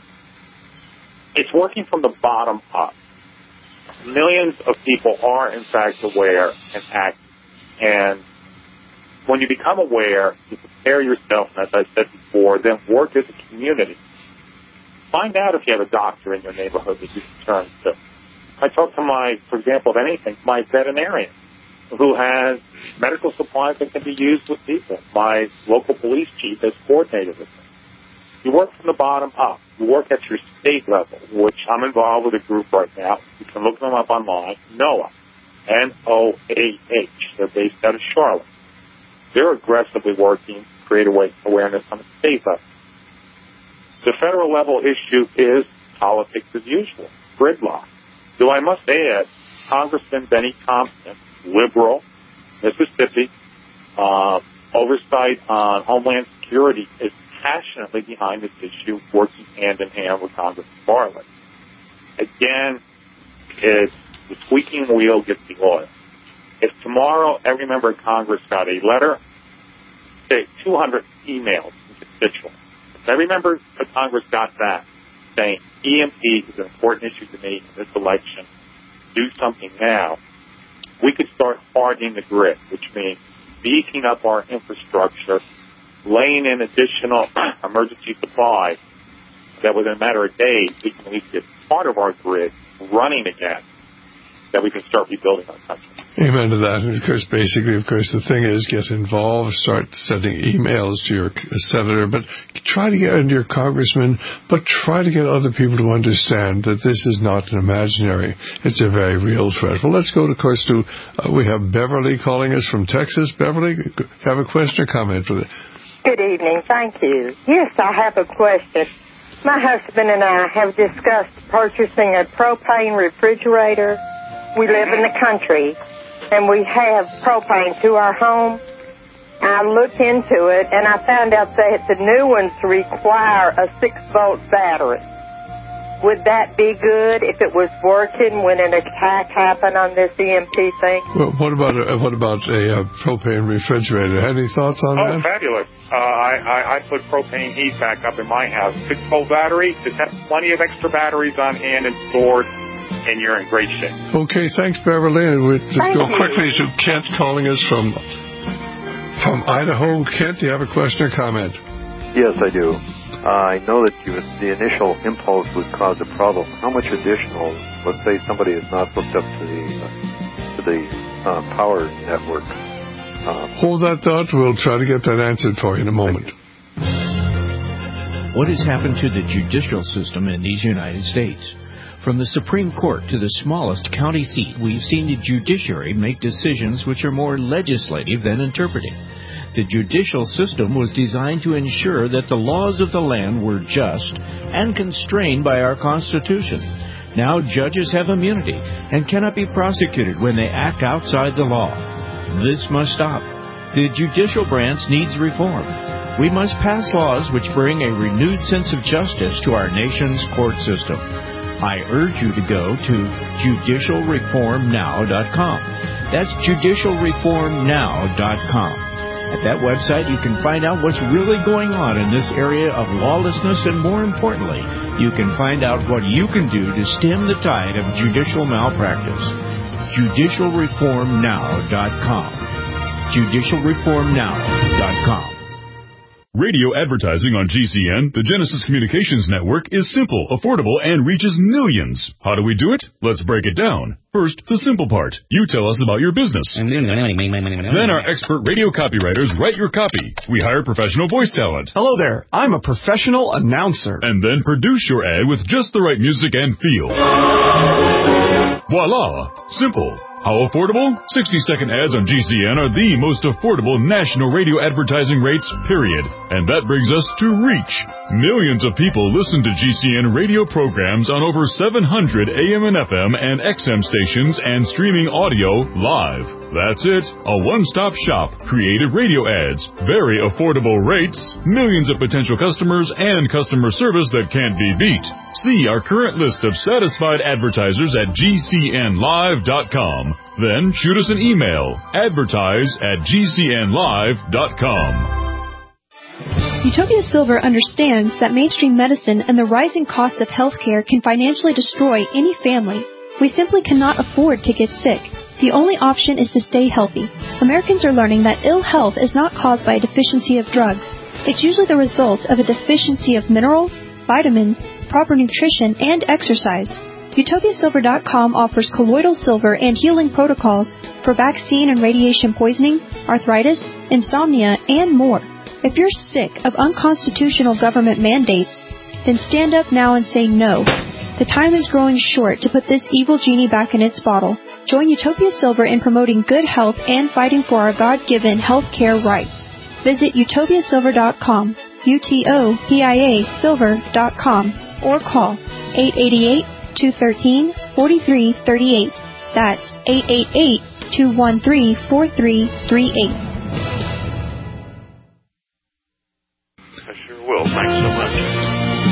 it's working from the bottom up. Millions of people are, in fact, aware and act. And when you become aware, you prepare yourself, and as I said before, then work as a community. Find out if you have a doctor in your neighborhood that you can turn to. I talk to my, for example, of anything, my veterinarian, who has medical supplies that can be used with people. My local police chief has coordinated with them. You work from the bottom up. You work at your state level, which I'm involved with a group right now. You can look them up online. NOAH, N O A H. They're based out of Charlotte. They're aggressively working to create awareness on the state level. The federal level issue is politics as usual, gridlock. Though I must add, Congressman Benny Thompson, liberal, Mississippi, uh, oversight on Homeland Security, is passionately behind this issue, working hand in hand with Congressman Bartlett. Again, it's the squeaking wheel gets the oil. If tomorrow every member of Congress got a letter, say two hundred emails from constituents, if every member of Congress got that saying E M P is an important issue to me in this election, do something now, we could start hardening the grid, which means beefing up our infrastructure, laying in additional emergency supplies that within a matter of days we can at least get part of our grid running again, that we can start rebuilding our country. Amen to that. And, of course, basically, of course, the thing is get involved, start sending emails to your senator, but try to get into your congressman, but try to get other people to understand that this is not an imaginary. It's a very real threat. Well, let's go, of course, to, uh, we have Beverly calling us from Texas. Beverly, have a question or comment for this? Good evening. Thank you. Yes, I have a question. My husband and I have discussed purchasing a propane refrigerator. We live in the country, and we have propane to our home. I looked into it, and I found out that the new ones require a six-volt battery. Would that be good if it was working when an attack happened on this E M P thing? Well, what about a, what about a uh, propane refrigerator? Any thoughts on oh, that? Oh, fabulous. Uh, I, I, I put propane heat back up in my house. six-volt battery, just have plenty of extra batteries on hand and stored, and you're in great shape. Okay, thanks, Beverly. And we'll just go quickly to Kent calling us from from Idaho. Kent, do you have a question or comment? Yes, I do. Uh, I know that you, the initial impulse would cause a problem. How much additional, let's say somebody is not hooked up to the uh, to the uh, power network? Uh, Hold that thought. We'll try to get that answered for you in a moment. What has happened to the judicial system in these United States? From the Supreme Court to the smallest county seat, we've seen the judiciary make decisions which are more legislative than interpretive. The judicial system was designed to ensure that the laws of the land were just and constrained by our Constitution. Now judges have immunity and cannot be prosecuted when they act outside the law. This must stop. The judicial branch needs reform. We must pass laws which bring a renewed sense of justice to our nation's court system. I urge you to go to judicial reform now dot com. That's judicial reform now dot com. At that website, you can find out what's really going on in this area of lawlessness, and more importantly, you can find out what you can do to stem the tide of judicial malpractice. judicial reform now dot com. judicial reform now dot com. Radio advertising on G C N, the Genesis Communications Network, is simple, affordable, and reaches millions. How do we do it? Let's break it down. First, the simple part. You tell us about your business. Then our expert radio copywriters write your copy. We hire professional voice talent. Hello there. I'm a professional announcer. And then produce your ad with just the right music and feel. Voila! Simple. How affordable? sixty-second ads on G C N are the most affordable national radio advertising rates, period. And that brings us to reach. Millions of people listen to G C N radio programs on over seven hundred A M and F M and X M stations and streaming audio live. That's it. A one-stop shop. Creative radio ads. Very affordable rates. Millions of potential customers and customer service that can't be beat. See our current list of satisfied advertisers at G C N live dot com. Then shoot us an email. Advertise at G C N live dot com. Utopia Silver understands that mainstream medicine and the rising cost of healthcare can financially destroy any family. We simply cannot afford to get sick. The only option is to stay healthy. Americans are learning that ill health is not caused by a deficiency of drugs. It's usually the result of a deficiency of minerals, vitamins, proper nutrition, and exercise. Utopia Silver dot com offers colloidal silver and healing protocols for vaccine and radiation poisoning, arthritis, insomnia, and more. If you're sick of unconstitutional government mandates, then stand up now and say no. The time is growing short to put this evil genie back in its bottle. Join Utopia Silver in promoting good health and fighting for our God-given health care rights. Visit Utopia Silver dot com, U T O P I A Silver dot com, or call eight eight eight, two one three, four three three eight. That's eight eight eight, two one three, four three three eight. I sure will. Thanks so much.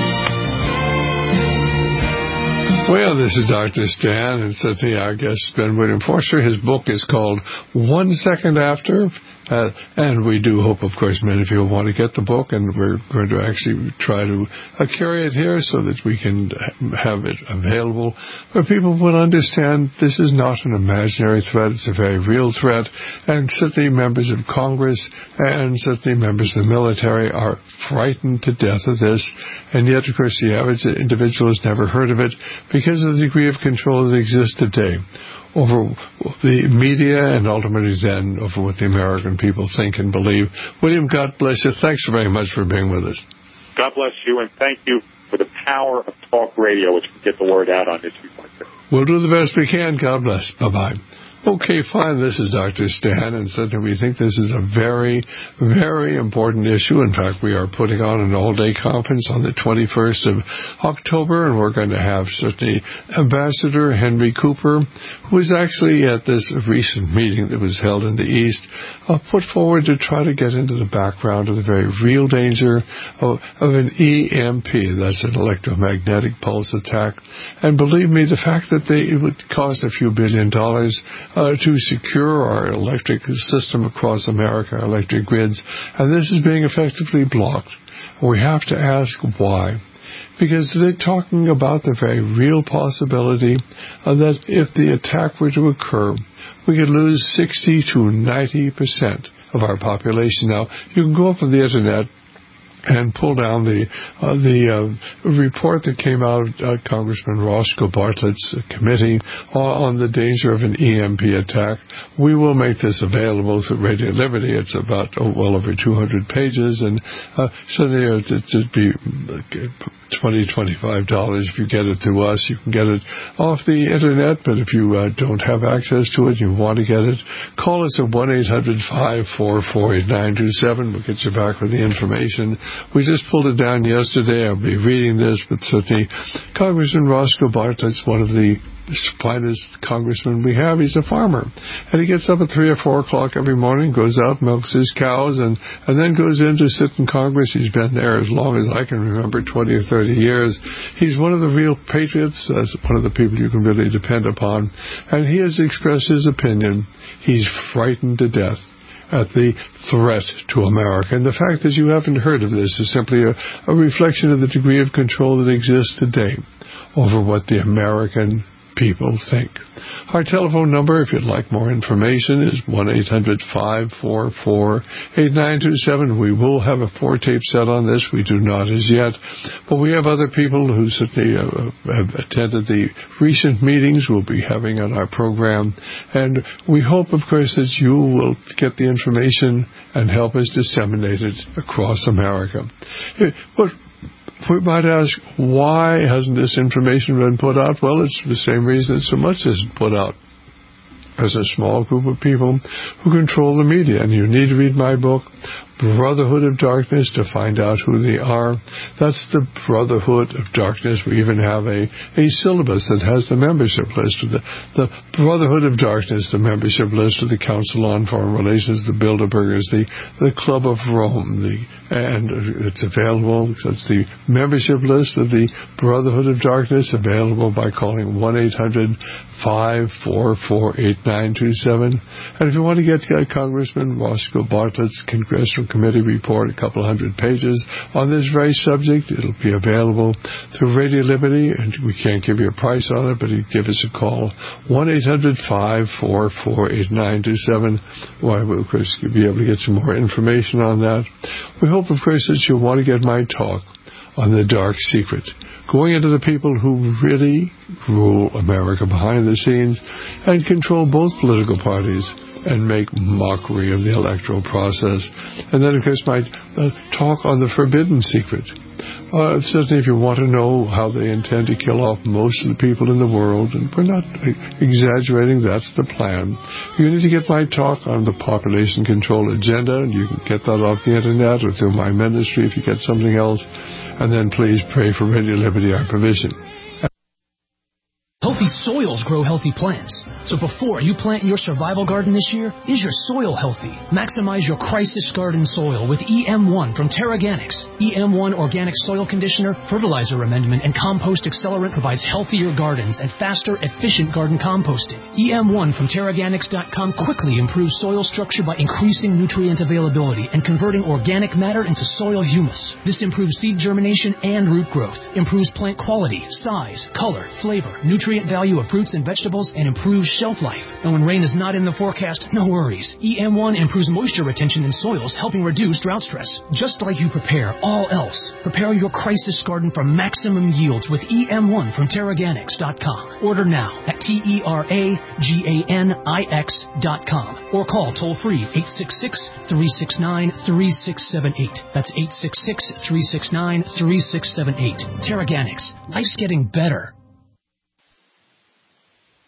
Well, this is Doctor Stan, and certainly our guest, Ben William Forster. His book is called One Second After, Uh, and we do hope, of course, many of you will want to get the book, and we're going to actually try to uh, carry it here so that we can have it available where people will understand this is not an imaginary threat. It's a very real threat, and certainly members of Congress and certainly members of the military are frightened to death of this, and yet, of course, the average individual has never heard of it because of the degree of control that exists today over the media and ultimately then over what the American people think and believe. William, God bless you. Thanks very much for being with us. God bless you, and thank you for the power of talk radio, which can get the word out on issues like this. We'll do the best we can. God bless. Bye-bye. Okay, fine. This is Doctor Stan, and certainly we think this is a very, very important issue. In fact, we are putting on an all-day conference on the twenty-first of October, and we're going to have certainly Ambassador Henry Cooper, who was actually at this recent meeting that was held in the East, uh, put forward to try to get into the background of the very real danger of, of an E M P. That's an electromagnetic pulse attack. And believe me, the fact that they, it would cost a few billion dollars Uh, to secure our electric system across America, our electric grids, and this is being effectively blocked. We have to ask why. Because they're talking about the very real possibility uh, that if the attack were to occur, we could lose sixty to ninety percent of our population. Now, you can go up on the Internet and pull down the uh, the uh, report that came out of uh, Congressman Roscoe Bartlett's uh, committee uh, on the danger of an E M P attack. We will make this available through Radio Liberty. It's about oh, well over two hundred pages, and uh, certainly uh, it, it'd be twenty, twenty-five dollars if you get it through us. You can get it off the Internet, but if you uh, don't have access to it and you want to get it, call us at one eight hundred, five four four, eight nine two seven. We'll get you back with the information. We just pulled it down yesterday. I'll be reading this, but certainly Congressman Roscoe Bartlett's one of the finest congressmen we have. He's a farmer, and he gets up at three or four o'clock every morning, goes out, milks his cows, and, and then goes in to sit in Congress. He's been there as long as I can remember, twenty or thirty years. He's one of the real patriots, uh, one of the people you can really depend upon, and he has expressed his opinion. He's frightened to death at the threat to America. And the fact that you haven't heard of this is simply a, a reflection of the degree of control that exists today over what the American people think. Our telephone number, if you'd like more information, is one eight hundred, five four four, eight nine two seven. We will have a four-tape set on this. We do not as yet. But we have other people who certainly uh, have attended the recent meetings we'll be having on our program. And we hope, of course, that you will get the information and help us disseminate it across America. But we might ask, why hasn't this information been put out? Well, it's the same reason so much isn't put out. There's a small group of people who control the media, and you need to read my book, Brotherhood of Darkness, to find out who they are. That's the Brotherhood of Darkness. We even have a, a syllabus that has the membership list of the, the Brotherhood of Darkness, the membership list of the Council on Foreign Relations, the Bilderbergers, the, the Club of Rome, the, and it's available. That's the membership list of the Brotherhood of Darkness, available by calling one eight hundred, five four four, eight nine two seven. And if you want to get uh, Congressman Roscoe Bartlett's Congressional Committee report, a couple hundred pages on this very subject, it'll be available through Radio Liberty, and we can't give you a price on it, but you give us a call, one eight hundred, five four four, eight nine two seven. Well, we'll, of course, be able to get some more information on that. We hope, of course, that you'll want to get my talk on the dark secret, going into the people who really rule America behind the scenes and control both political parties and make mockery of the electoral process. And then, of course, my uh, talk on the forbidden secret. Uh, certainly, if you want to know how they intend to kill off most of the people in the world, and we're not exaggerating, that's the plan. You need to get my talk on the population control agenda, and you can get that off the Internet or through my ministry if you get something else. And then please pray for Radio Liberty, our provision. Healthy soils grow healthy plants. So before you plant your survival garden this year, is your soil healthy? Maximize your crisis garden soil with E M one from TerraGanix. E M one Organic Soil Conditioner, Fertilizer Amendment, and Compost Accelerant provides healthier gardens and faster, efficient garden composting. E M one from Terraganix dot com quickly improves soil structure by increasing nutrient availability and converting organic matter into soil humus. This improves seed germination and root growth, improves plant quality, size, color, flavor, nutrient value of fruits and vegetables, and improves shelf life. And when rain is not in the forecast, no worries. E M one improves moisture retention in soils, helping reduce drought stress. Just like you prepare all else, prepare your crisis garden for maximum yields with E M one from Terraganix dot com. Order now at T E R A G A N I X dot com or call toll-free eight six six, three six nine, three six seven eight. That's eight six six, three six nine, three six seven eight. Terraganix. Life's getting better.